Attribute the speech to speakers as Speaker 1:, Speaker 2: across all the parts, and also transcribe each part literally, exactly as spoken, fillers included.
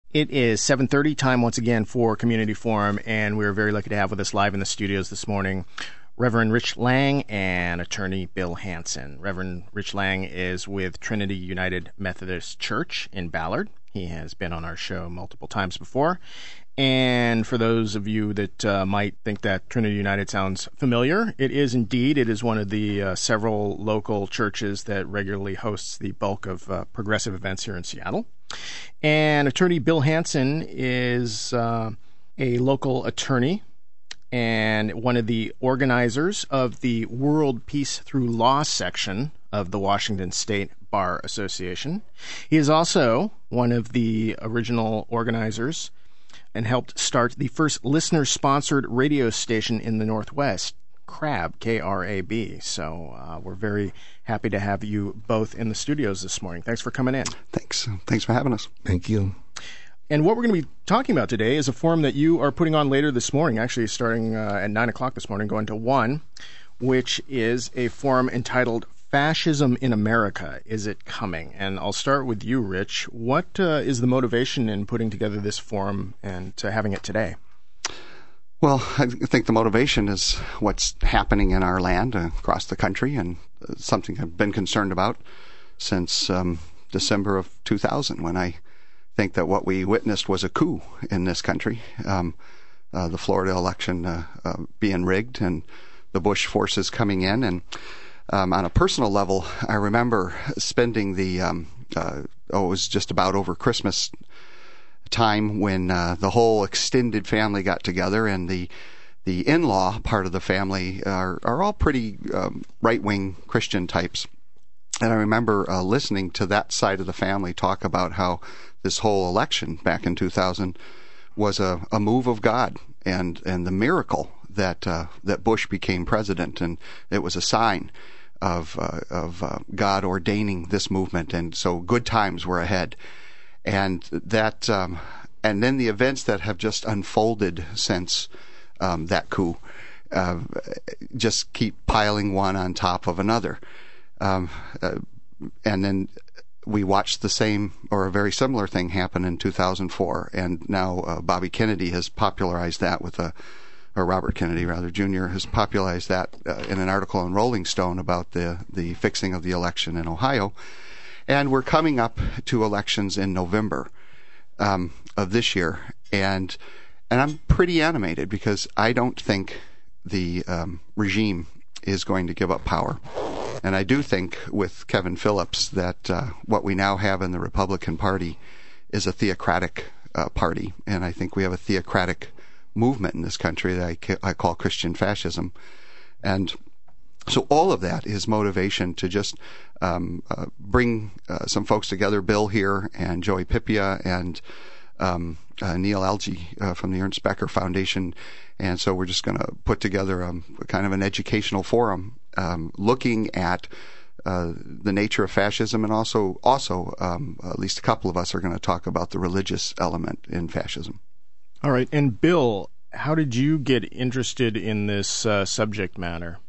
Speaker 1: It is seven thirty, time once again for Community Forum, and we're very lucky to have with us live in the studios this morning Reverend Rich Lang and attorney Bill Hansen. Reverend Rich Lang is with Trinity United Methodist Church in Ballard. He has been on our show multiple times before. And for those of you that uh, might think that Trinity United sounds familiar, it is indeed. It is one of the uh, several local churches that regularly hosts the bulk of uh, progressive events here in Seattle. And attorney Bill Hansen is uh, a local attorney and one of the organizers of the World Peace Through Law section of the Washington State Bar Association. He is also one of the original organizers and helped start the first listener-sponsored radio station in the Northwest, Crab, K R A B. So uh, we're very happy to have you both in the studios this morning. Thanks for coming in.
Speaker 2: Thanks. Thanks for having us.
Speaker 3: Thank you.
Speaker 1: And what we're going to be talking about today is a forum that you are putting on later this morning, actually starting uh, at nine o'clock this morning, going to one, which is a forum entitled Fascism in America, Is It Coming? And I'll start with you, Rich. What uh, is the motivation in putting together this forum and uh, having it today?
Speaker 2: Well, I think the motivation is what's happening in our land uh, across the country, and uh, something I've been concerned about since um, December of two thousand, when I think that what we witnessed was a coup in this country. Um, uh, the Florida election uh, uh, being rigged and the Bush forces coming in. And um, on a personal level, I remember spending the, um, uh, oh, it was just about over Christmas time when uh, the whole extended family got together, and the the in-law part of the family are, are all pretty um, right-wing Christian types. And I remember uh, listening to that side of the family talk about how this whole election back in two thousand was a, a move of God, and, and the miracle that uh, that Bush became president, and it was a sign of uh, of uh, God ordaining this movement, and so good times were ahead. And that, um, and then the events that have just unfolded since um, that coup uh, just keep piling one on top of another. Um, uh, and then we watched the same or a very similar thing happen in two thousand four, and now uh, Bobby Kennedy has popularized that with a, or Robert Kennedy rather, Junior has popularized that uh, in an article in Rolling Stone about the the fixing of the election in Ohio. And we're coming up to elections in November um, of this year, and and I'm pretty animated because I don't think the um, regime is going to give up power. And I do think with Kevin Phillips that uh, what we now have in the Republican Party is a theocratic uh, party, and I think we have a theocratic movement in this country that I, ca- I call Christian fascism. And so all of that is motivation to just um, uh, bring uh, some folks together, Bill here and Joey Pipia and um, uh, Neil Alge uh, from the Ernst Becker Foundation. And so we're just going to put together a, a kind of an educational forum um, looking at uh, the nature of fascism, and also, also um, at least a couple of us are going to talk about the religious element in fascism.
Speaker 1: All right. And Bill, how did you get interested in this uh, subject matter?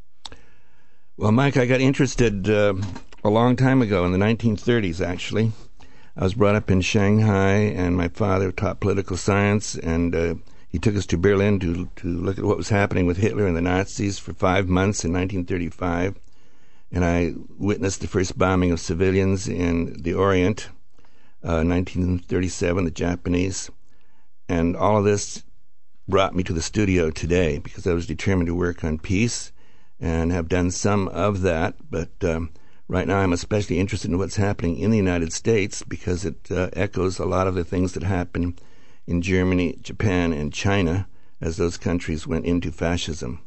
Speaker 3: Well, Mike, I got interested uh, a long time ago, in the nineteen thirties, actually. I was brought up in Shanghai, and my father taught political science, and uh, he took us to Berlin to to look at what was happening with Hitler and the Nazis for five months in nineteen thirty-five. And I witnessed the first bombing of civilians in the Orient, uh, nineteen thirty-seven, the Japanese. And all of this brought me to the studio today because I was determined to work on peace, and have done some of that, but um, right now I'm especially interested in what's happening in the United States because it uh, echoes a lot of the things that happen in Germany, Japan, and China as those countries went into fascism.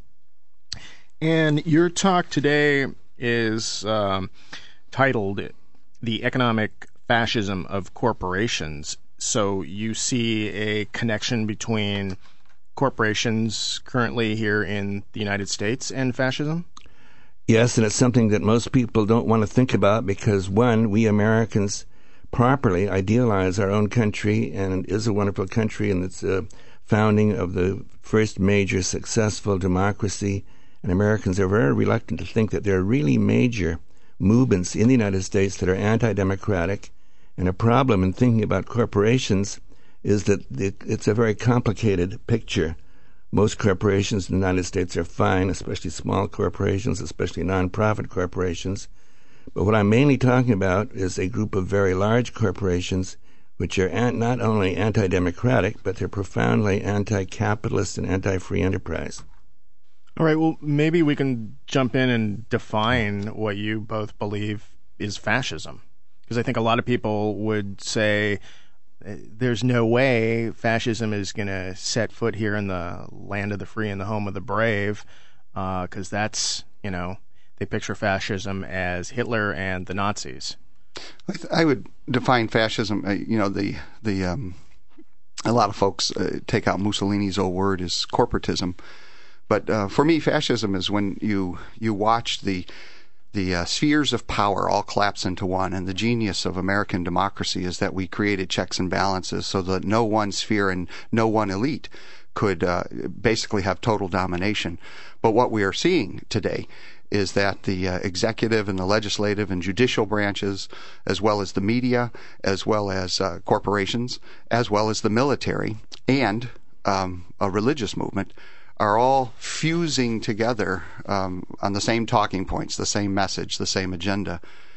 Speaker 1: And your talk today is um, titled The Economic Fascism of Corporations. So you see a connection between corporations currently here in the United States and fascism?
Speaker 3: Yes, and it's something that most people don't want to think about because, one, we Americans properly idealize our own country, and it is a wonderful country, and it's a founding of the first major successful democracy, and Americans are very reluctant to think that there are really major movements in the United States that are anti-democratic, and a problem in thinking about corporations is that it's a very complicated picture. Most corporations in the United States are fine, especially small corporations, especially nonprofit corporations. But what I'm mainly talking about is a group of very large corporations which are an- not only anti-democratic, but they're profoundly anti-capitalist and anti-free enterprise.
Speaker 1: All right, well, maybe we can jump in and define what you both believe is fascism. Because I think a lot of people would say there's no way fascism is going to set foot here in the land of the free and the home of the brave, because uh, that's, you know, they picture fascism as Hitler and the Nazis.
Speaker 2: I, th- I would define fascism, uh, you know, the, the um, a lot of folks uh, take out Mussolini's old word as corporatism. But uh, for me, fascism is when you you watch the the uh, spheres of power all collapse into one. And the genius of American democracy is that we created checks and balances so that no one sphere and no one elite could uh, basically have total domination. But what we are seeing today is that the uh, executive and the legislative and judicial branches, as well as the media, as well as uh, corporations, as well as the military, and um, a religious movement, are all fusing together um, on the same talking points, the same message, the same agenda.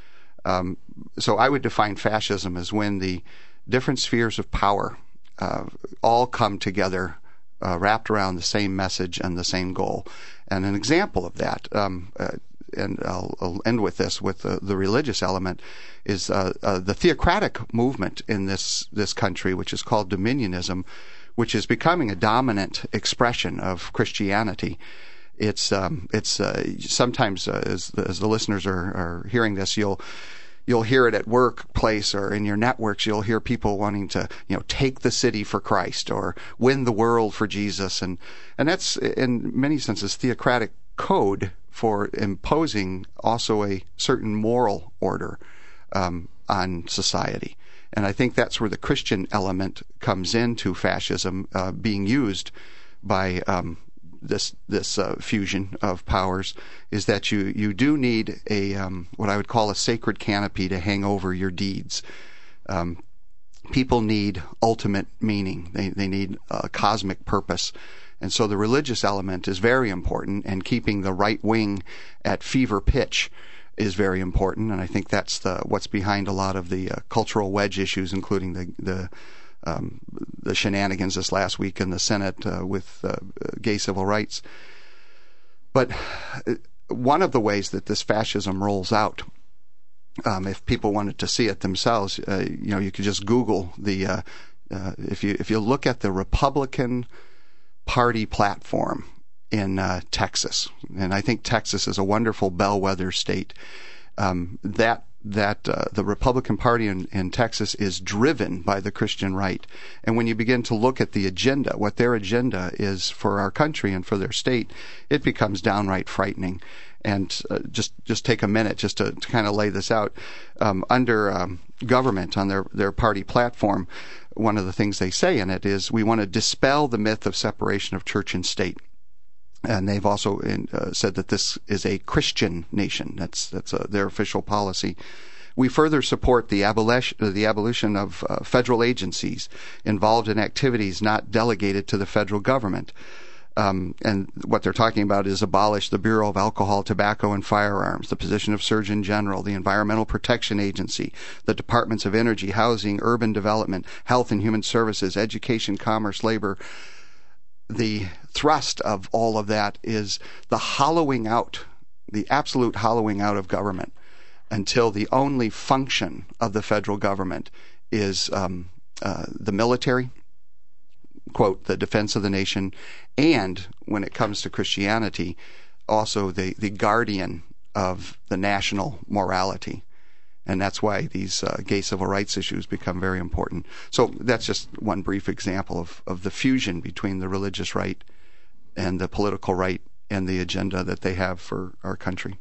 Speaker 2: Um, so I would define fascism as when the different spheres of power uh, all come together, uh, wrapped around the same message and the same goal. And an example of that, um, uh, and I'll, I'll end with this, with the, the religious element, is uh, uh, the theocratic movement in this, this country, which is called dominionism, which is becoming a dominant expression of Christianity. It's um, it's uh, sometimes uh, as, the, as the listeners are, are hearing this, you'll you'll hear it at workplace or in your networks. You'll hear people wanting to, you know, take the city for Christ or win the world for Jesus, and and that's in many senses theocratic code for imposing also a certain moral order um, on society. And I think that's where the Christian element comes into fascism uh, being used by um, this this uh, fusion of powers, is that you, you do need a um, what I would call a sacred canopy to hang over your deeds. Um, people need ultimate meaning. They they need a cosmic purpose. And so the religious element is very important, and keeping the right wing at fever pitch is very important, and I think that's the what's behind a lot of the uh, cultural wedge issues, including the the, um, the shenanigans this last week in the Senate uh, with uh, gay civil rights. But one of the ways that this fascism rolls out, um, if people wanted to see it themselves, uh, you know, you could just Google the uh, uh, if you if you look at the Republican Party platform in uh, Texas, and I think Texas is a wonderful bellwether state. Um, that that uh, the Republican Party in, in Texas is driven by the Christian right, and when you begin to look at the agenda, what their agenda is for our country and for their state, it becomes downright frightening. And uh, just just take a minute just to, to kind of lay this out. Um, under um, government, on their their party platform, one of the things they say in it is we want to dispel the myth of separation of church and state. And they've also in, uh, said that this is a Christian nation. That's that's uh, their official policy. We further support the abolition, the abolition of uh, federal agencies involved in activities not delegated to the federal government. Um, and what they're talking about is abolish the Bureau of Alcohol, Tobacco, and Firearms, the position of Surgeon General, the Environmental Protection Agency, the Departments of Energy, Housing, Urban Development, Health and Human Services, Education, Commerce, Labor. The thrust of all of that is the hollowing out, the absolute hollowing out of government, until the only function of the federal government is um, uh, the military, quote, the defense of the nation, and when it comes to Christianity, also the, the guardian of the national morality. And that's why these uh, gay civil rights issues become very important. So that's just one brief example of, of the fusion between the religious right and the political right and the agenda that they have for our country.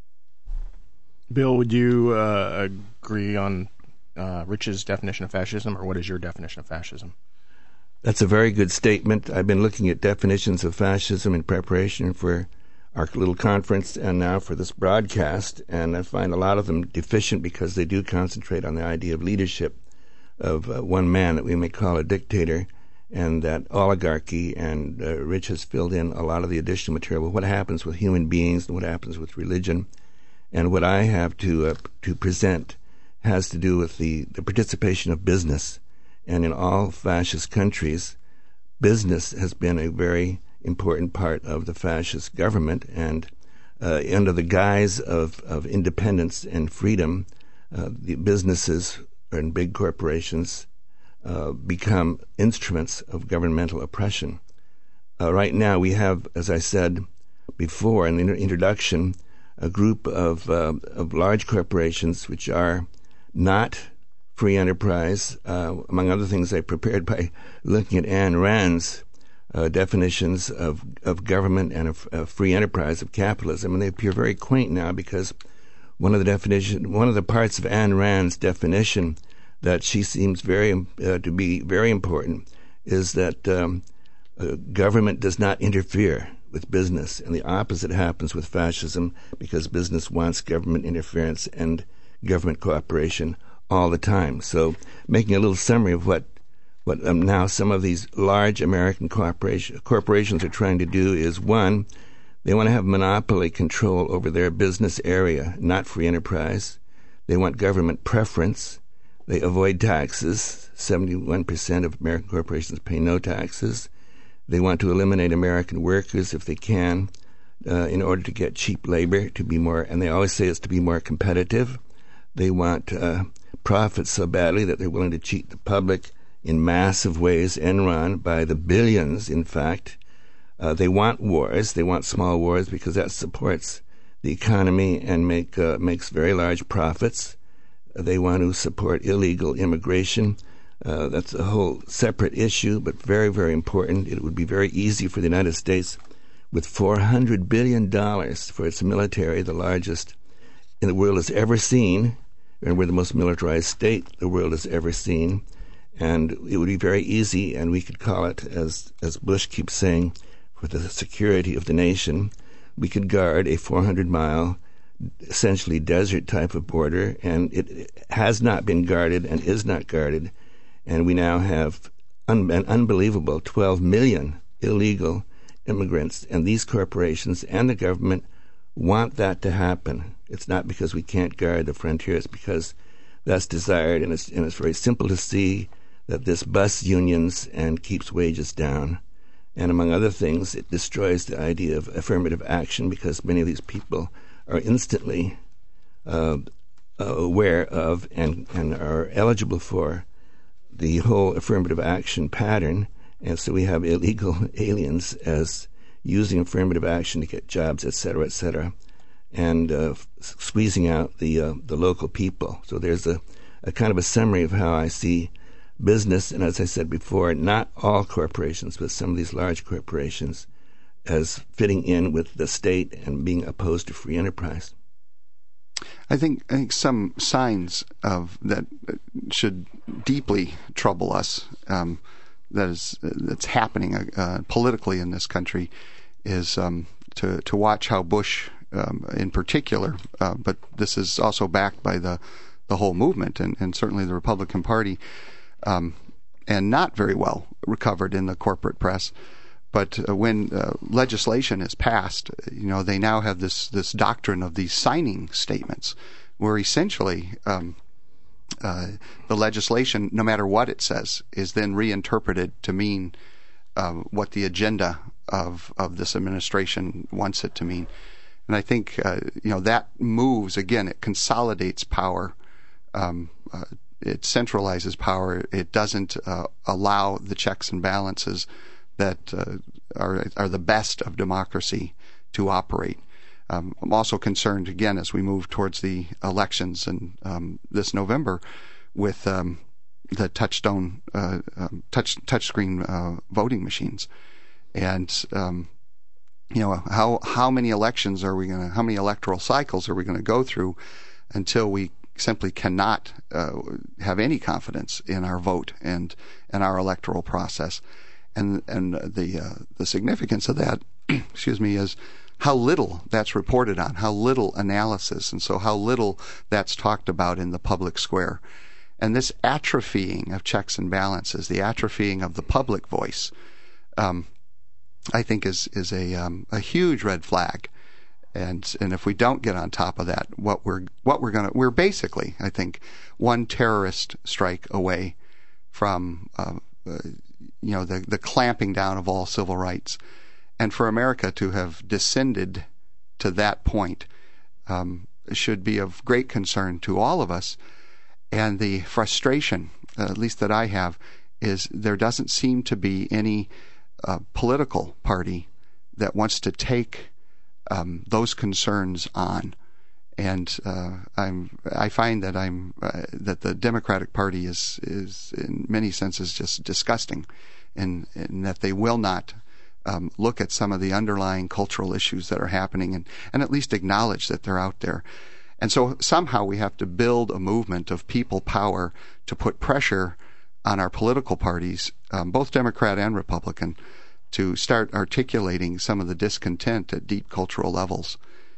Speaker 1: Bill, would you uh, agree on uh, Rich's definition of fascism, or what is your definition of fascism?
Speaker 3: That's a very good statement. I've been looking at definitions of fascism in preparation for our little conference and now for this broadcast, and I find a lot of them deficient because they do concentrate on the idea of leadership. of uh, one man that we may call a dictator, and that oligarchy, and uh, Rich has filled in a lot of the additional material. But what happens with human beings and what happens with religion, and what I have to uh, to present has to do with the, the participation of business. And in all fascist countries, business has been a very important part of the fascist government, and uh, under the guise of, of independence and freedom, uh, the businesses and big corporations uh, become instruments of governmental oppression. Uh, right now we have, as I said before in the introduction, a group of, uh, of large corporations which are not free enterprise. Uh, among other things, I prepared by looking at Ayn Rand's uh, definitions of, of government and of, of free enterprise, of capitalism, and they appear very quaint now because one of the definition, one of the parts of Ayn Rand's definition that she seems very uh, to be very important is that um, uh, government does not interfere with business, and the opposite happens with fascism because business wants government interference and government cooperation all the time. So, making a little summary of what what um, now some of these large American corporation, corporations are trying to do is, one, they want to have monopoly control over their business area, not free enterprise. They want government preference. They avoid taxes. seventy-one percent of American corporations pay no taxes. They want to eliminate American workers if they can uh, in order to get cheap labor, to be more, and they always say it's to be more competitive. They want uh, profits so badly that they're willing to cheat the public in massive ways, Enron by the billions, in fact. Uh, they want wars. They want small wars because that supports the economy and make uh, makes very large profits. They want to support illegal immigration. Uh, that's a whole separate issue, but very, very important. It would be very easy for the United States, with four hundred billion dollars for its military, the largest in the world has ever seen, and we're the most militarized state the world has ever seen. And it would be very easy, and we could call it, as as Bush keeps saying, for the security of the nation, we could guard a four hundred mile, essentially desert type of border, and it has not been guarded and is not guarded. And we now have un- an unbelievable twelve million illegal immigrants, and these corporations and the government want that to happen. It's not because we can't guard the frontier, it's because that's desired, and it's, and it's very simple to see that this busts unions and keeps wages down. And among other things, it destroys the idea of affirmative action because many of these people are instantly uh, aware of and, and are eligible for the whole affirmative action pattern. And so we have illegal aliens as using affirmative action to get jobs, et cetera, et cetera, and uh, squeezing out the uh, the local people. So there's a, a kind of a summary of how I see business, and as I said before, not all corporations, but some of these large corporations, as fitting in with the state and being opposed to free enterprise.
Speaker 2: I think I think some signs of that should deeply trouble us. Um, that is that's happening uh, politically in this country is um, to to watch how Bush, um, in particular, uh, but this is also backed by the the whole movement and, and certainly the Republican Party, um, and not very well recovered in the corporate press. But uh, when uh, legislation is passed, you know, they now have this this doctrine of these signing statements, where essentially um, uh, the legislation, no matter what it says, is then reinterpreted to mean uh, what the agenda of of this administration wants it to mean. And I think uh, you know that moves again. It consolidates power. Um, uh, it centralizes power. It doesn't uh, allow the checks and balances that uh, are are the best of democracy to operate. Um, I'm also concerned, again, as we move towards the elections and um, this November, with um, the touchstone, uh, um, touch touchscreen uh, voting machines, and um, you know how how many elections are we going to, how many electoral cycles are we going to go through until we simply cannot uh, have any confidence in our vote and and our electoral process. And and the uh, the significance of that, excuse me, is how little that's reported on, how little analysis, and so how little that's talked about in the public square. And this atrophying of checks and balances, the atrophying of the public voice, um, I think is is a um, a huge red flag. And and if we don't get on top of that, what we're what we're gonna we're basically, I think, one terrorist strike away from uh, uh, you know the the clamping down of all civil rights, and for America to have descended to that point um, should be of great concern to all of us. And the frustration, uh, at least that I have, is there doesn't seem to be any uh, political party that wants to take um, those concerns on. And uh, I'm I find that I'm uh, that the Democratic Party is is in many senses just disgusting, in, in that they will not um, look at some of the underlying cultural issues that are happening and, and at least acknowledge that they're out there. And so somehow we have to build a movement of people power to put pressure on our political parties, um, both Democrat and Republican, to start articulating some of the discontent at deep cultural levels.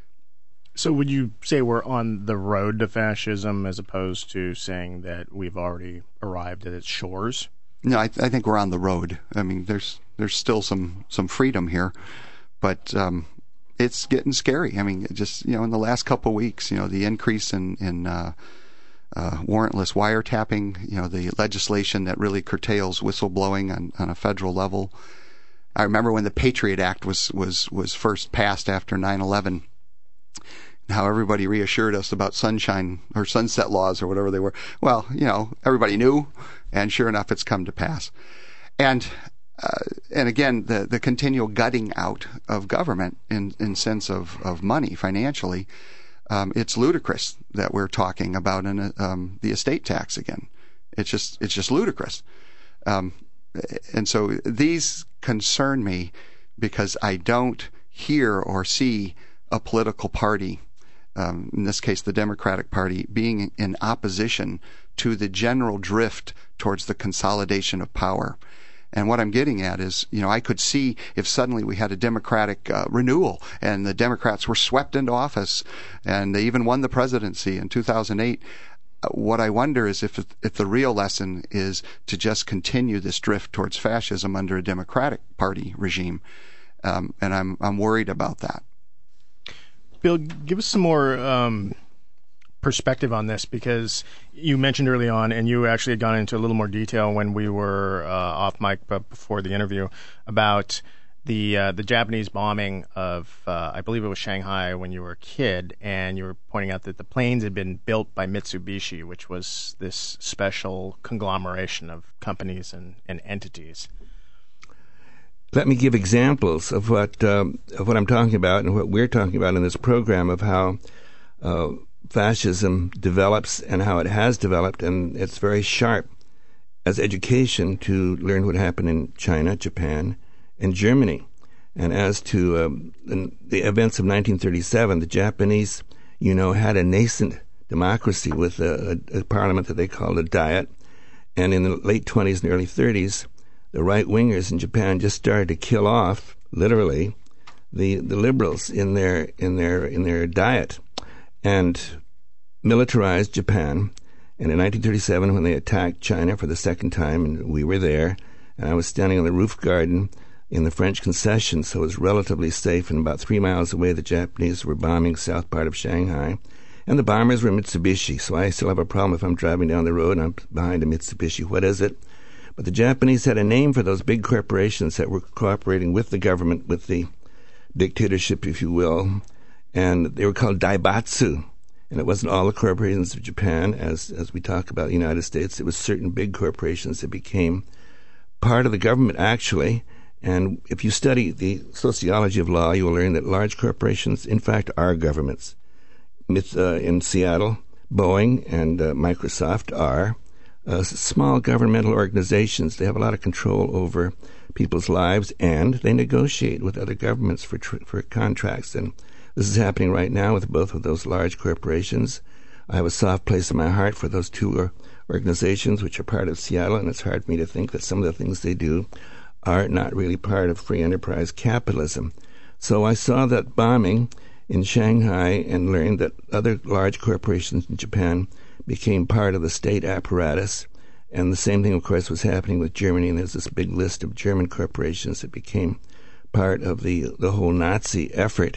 Speaker 1: So would you say we're on the road to fascism as opposed to saying that we've already arrived at its shores?
Speaker 2: No, I, th- I think we're on the road. I mean, there's there's still some, some freedom here, but um, it's getting scary. I mean, just, you know, in the last couple of weeks, you know, the increase in, in uh, uh, warrantless wiretapping, you know, the legislation that really curtails whistleblowing on, on a federal level. I remember when the Patriot Act was, was, was first passed after nine eleven, how everybody reassured us about sunshine or sunset laws or whatever they were. Well, you know, everybody knew, and sure enough, it's come to pass. And uh, and again, the, the continual gutting out of government in, in sense of, of money financially, um, it's ludicrous that we're talking about an, um, the estate tax again. It's just it's just ludicrous. Um, and so these concern me because I don't hear or see a political party, um, in this case the Democratic Party, being in opposition to the general drift towards the consolidation of power. And what I'm getting at is, you know, I could see if suddenly we had a Democratic uh, renewal and the Democrats were swept into office and they even won the presidency in two thousand eight. Uh, what I wonder is if if the real lesson is to just continue this drift towards fascism under a Democratic Party regime. Um, and I'm I'm worried about that.
Speaker 1: Bill, give us some more um, perspective on this, because you mentioned early on, and you actually had gone into a little more detail when we were uh, off mic but before the interview, about the uh, the Japanese bombing of, uh, I believe it was Shanghai when you were a kid, and you were pointing out that the planes had been built by Mitsubishi, which was this special conglomeration of companies and, and entities.
Speaker 3: Let me give examples of what um, of what I'm talking about and what we're talking about in this program, of how uh, fascism develops and how it has developed, and it's very sharp as education to learn what happened in China, Japan, and Germany. And as to um, the, the events of nineteen thirty-seven, the Japanese, you know, had a nascent democracy with a, a, a parliament that they called a diet, and in the late twenties and early thirties, the right-wingers in Japan just started to kill off, literally, the, the liberals in their in their in their diet, and militarized Japan. And in nineteen thirty-seven, when they attacked China for the second time, and we were there, and I was standing on the roof garden in the French concession, so it was relatively safe, and about three miles away, the Japanese were bombing south part of Shanghai, and the bombers were Mitsubishi. So I still have a problem if I'm driving down the road and I'm behind a Mitsubishi. What is it? But the Japanese had a name for those big corporations that were cooperating with the government, with the dictatorship, if you will, and they were called Daibatsu. And it wasn't all the corporations of Japan, as as we talk about the United States. It was certain big corporations that became part of the government, actually. And if you study the sociology of law, you will learn that large corporations, in fact, are governments. Uh, in Seattle, Boeing and uh, Microsoft are Uh, small governmental organizations. They have a lot of control over people's lives, and they negotiate with other governments for tr- for contracts. And this is happening right now with both of those large corporations. I have a soft place in my heart for those two uh, organizations, which are part of Seattle, and it's hard for me to think that some of the things they do are not really part of free enterprise capitalism. So I saw that bombing in Shanghai and learned that other large corporations in Japan became part of the state apparatus. And the same thing, of course, was happening with Germany, and there's this big list of German corporations that became part of the, the whole Nazi effort.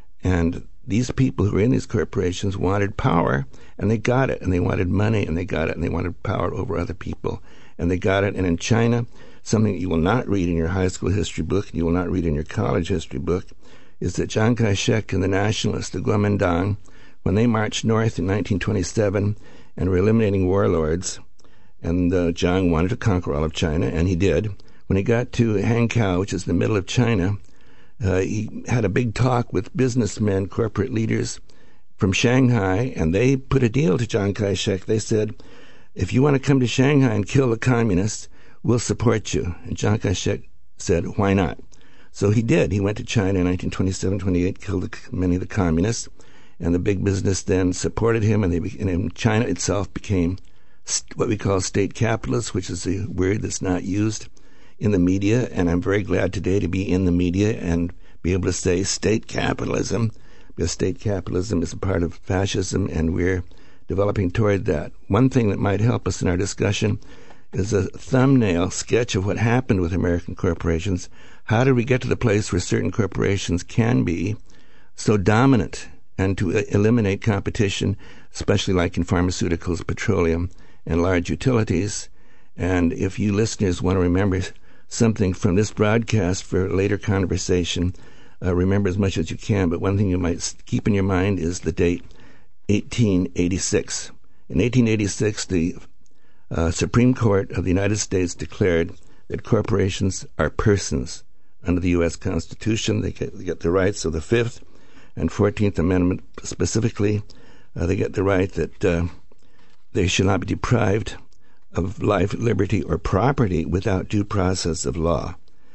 Speaker 3: And these people who were in these corporations wanted power, and they got it, and they wanted money, and they got it, and they wanted power over other people, and they got it. And in China, something that you will not read in your high school history book, and you will not read in your college history book, is that Chiang Kai-shek and the nationalists, the Kuomintang, when they marched north in nineteen twenty-seven and were eliminating warlords, and uh, Chiang wanted to conquer all of China, and he did. When he got to Hankow, which is the middle of China, uh, he had a big talk with businessmen, corporate leaders from Shanghai, and they put a deal to Chiang Kai-shek. They said, if you want to come to Shanghai and kill the communists, we'll support you. And Chiang Kai-shek said, why not? So he did. He went to China in nineteen twenty-seven, twenty-eight, killed the, many of the communists, and the big business then supported him, and, they, and China itself became what we call state capitalist, which is a word that's not used in the media. And I'm very glad today to be in the media and be able to say state capitalism, because state capitalism is a part of fascism, and we're developing toward that. One thing that might help us in our discussion is a thumbnail sketch of what happened with American corporations. How did we get to the place where certain corporations can be so dominant and to eliminate competition, especially like in pharmaceuticals, petroleum, and large utilities? And if you listeners want to remember something from this broadcast for later conversation, uh, remember as much as you can. But one thing you might keep in your mind is the date, eighteen eighty-six. In eighteen eighty-six, the uh, Supreme Court of the United States declared that corporations are persons under the U S Constitution. They get, they get the rights of the Fifth and Fourteenth Amendment. Specifically, uh, they get the right that uh, they should not be deprived of life, liberty, or property without due process of law.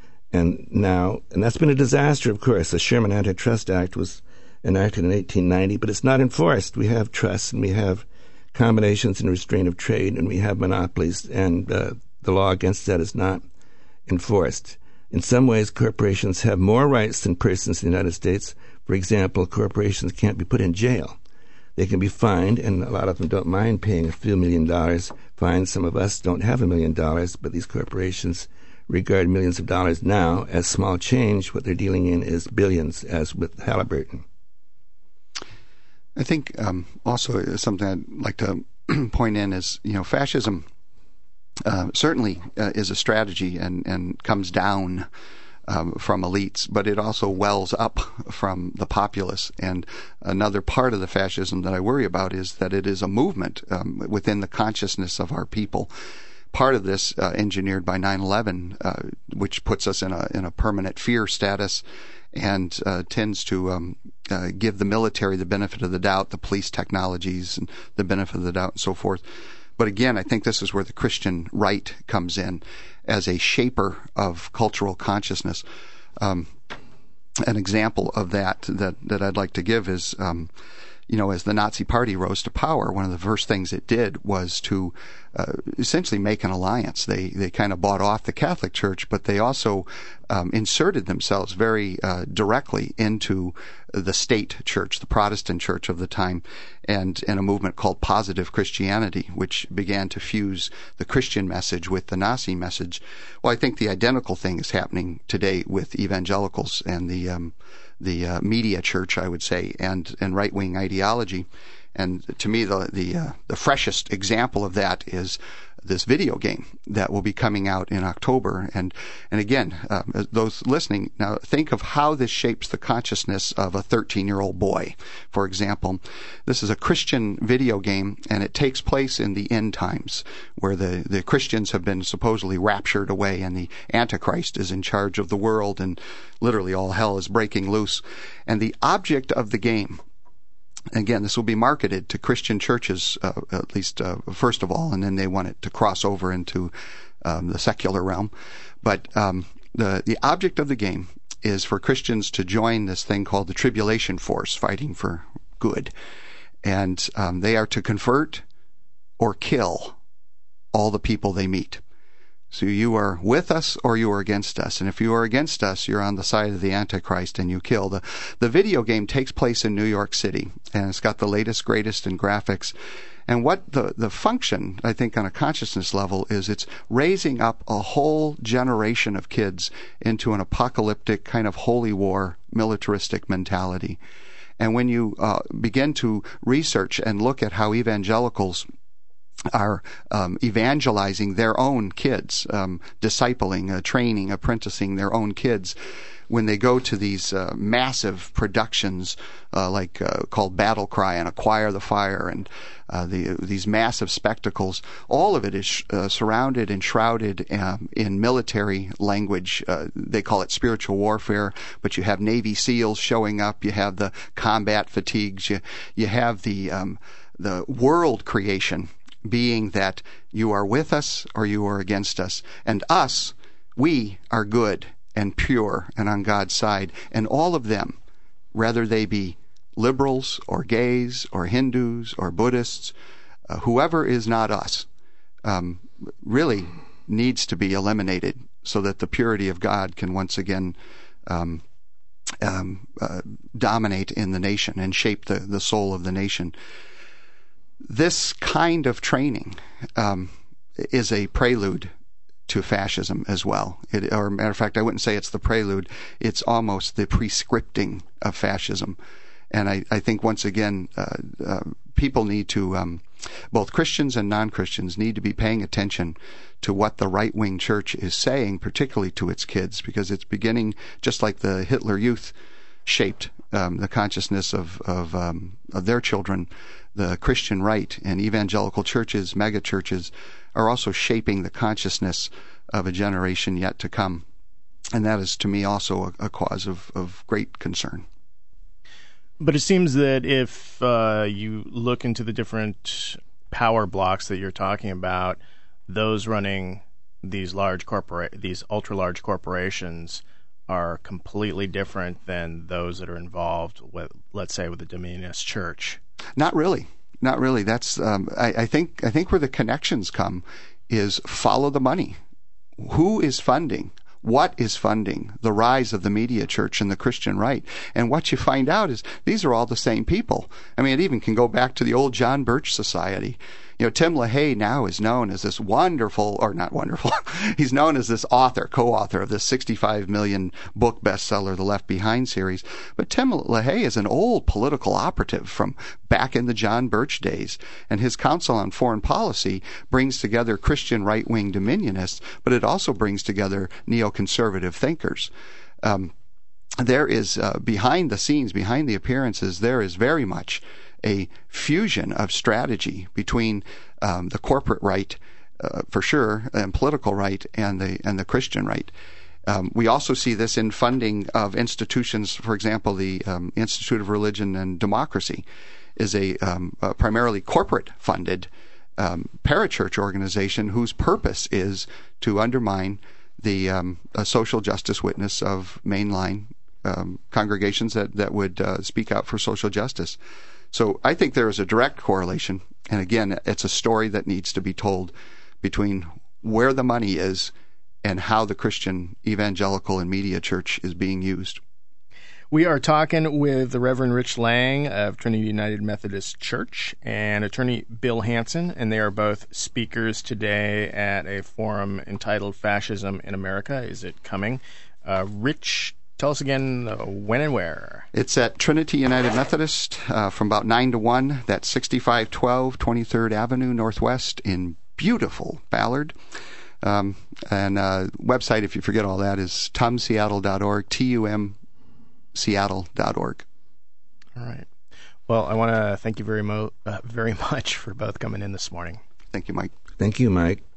Speaker 3: And now, and that's been a disaster, of course. The Sherman Antitrust Act was enacted in eighteen ninety, but it's not enforced. We have trusts, and we have combinations and restraint of trade, and we have monopolies, and uh, the law against that is not enforced. In some ways, corporations have more rights than persons in the United States. For example, corporations can't be put in jail. They can be fined, and a lot of them don't mind paying a few million dollars fines. Some of us don't have a million dollars, but these corporations regard millions of dollars now as small change. What they're dealing in is billions, as with Halliburton.
Speaker 2: I think um, also something I'd like to point in is, you know, fascism uh, certainly uh, is a strategy and, and comes down Um, from elites, but it also wells up from the populace. And another part of the fascism that I worry about is that it is a movement um, within the consciousness of our people. Part of this uh, engineered by nine eleven, uh, which puts us in a in a permanent fear status, and uh, tends to um, uh, give the military the benefit of the doubt, the police technologies and the benefit of the doubt, and so forth. But again, I think this is where the Christian right comes in as a shaper of cultural consciousness. Um, an example of that, that that I'd like to give is, um, you know, as the Nazi Party rose to power, one of the first things it did was to uh, essentially make an alliance. They they kind of bought off the Catholic Church, but they also um, inserted themselves very uh, directly into the state church, the Protestant church of the time, and, and a movement called Positive Christianity, which began to fuse the Christian message with the Nazi message. Well, I think the identical thing is happening today with evangelicals and the um, the uh, media church, I would say, and, and right-wing ideology. And to me, the the uh, the freshest example of that is this video game that will be coming out in October. And and again, uh, those listening, now think of how this shapes the consciousness of a thirteen-year-old boy. For example, this is a Christian video game, and it takes place in the end times, where the, the Christians have been supposedly raptured away, and the Antichrist is in charge of the world, and literally all hell is breaking loose. And the object of the game, again, this will be marketed to Christian churches, uh, at least uh, first of all, and then they want it to cross over into um, the secular realm. But um, the the object of the game is for Christians to join this thing called the Tribulation Force, fighting for good. And um, they are to convert or kill all the people they meet. So you are with us or you are against us. And if you are against us, you're on the side of the Antichrist and you kill. The, the video game takes place in New York City, and it's got the latest, greatest in graphics. And what the, the function, I think, on a consciousness level is it's raising up a whole generation of kids into an apocalyptic kind of holy war, militaristic mentality. And when you uh, begin to research and look at how evangelicals are um, evangelizing their own kids, um, discipling, uh, training, apprenticing their own kids, when they go to these uh, massive productions uh, like uh, called Battle Cry and Acquire the Fire and uh, the, these massive spectacles, all of it is uh, surrounded and shrouded uh, in military language. Uh, they call it spiritual warfare, but you have Navy SEALs showing up, you have the combat fatigues, you, you have the, um, the world creation being that you are with us or you are against us. And us, we are good and pure and on God's side. And all of them, whether they be liberals or gays or Hindus or Buddhists, uh, whoever is not us, um, really needs to be eliminated so that the purity of God can once again um, um, uh, dominate in the nation and shape the, the soul of the nation. This kind of training um, is a prelude to fascism as well. It, or matter of fact, I wouldn't say it's the prelude. It's almost the prescripting of fascism. And I, I think once again, uh, uh, people need to, um, both Christians and non-Christians need to be paying attention to what the right-wing church is saying, particularly to its kids, because it's beginning, just like the Hitler Youth shaped um, the consciousness of, of, um, of their children. The Christian right and evangelical churches, mega churches, are also shaping the consciousness of a generation yet to come. And that is, to me, also a, a cause of, of great concern.
Speaker 1: But it seems that if uh, you look into the different power blocks that you're talking about, those running these large corpora- these ultra-large corporations are completely different than those that are involved with, let's say, with the Dominionist Church.
Speaker 2: Not really. Not really. That's um, I, I think I think where the connections come is follow the money. Who is funding? What is funding the rise of the media church and the Christian right? And what you find out is these are all the same people. I mean, it even can go back to the old John Birch Society. You know, Tim LaHaye now is known as this wonderful, or not wonderful, he's known as this author, co-author of this sixty-five million book bestseller, The Left Behind series. But Tim LaHaye is an old political operative from back in the John Birch days. And his Council on Foreign Policy brings together Christian right-wing dominionists, but it also brings together neoconservative thinkers. Um, there is, uh, behind the scenes, behind the appearances, there is very much a fusion of strategy between um, the corporate right, uh, for sure, and political right, and the and the Christian right. Um, we also see this in funding of institutions. For example, the um, Institute of Religion and Democracy is a, um, a primarily corporate-funded um, parachurch organization whose purpose is to undermine the um, social justice witness of mainline um, congregations that that would uh, speak out for social justice. So I think there is a direct correlation, and again, it's a story that needs to be told between where the money is and how the Christian evangelical and media church is being used.
Speaker 1: We are talking with the Reverend Rich Lang of Trinity United Methodist Church and attorney Bill Hansen, and they are both speakers today at a forum entitled Fascism in America. Is it coming? Uh, Rich, tell us again uh, when and where.
Speaker 2: It's at Trinity United Methodist uh, from about nine to one. That's sixty-five twelve twenty-third Avenue Northwest in beautiful Ballard. Um, and uh, website, if you forget all that, is tum seattle dot org, T U M Seattle dot org.
Speaker 1: All right. Well, I want to thank you very, mo- uh, very much for both coming in this morning.
Speaker 2: Thank you, Mike.
Speaker 3: Thank you, Mike.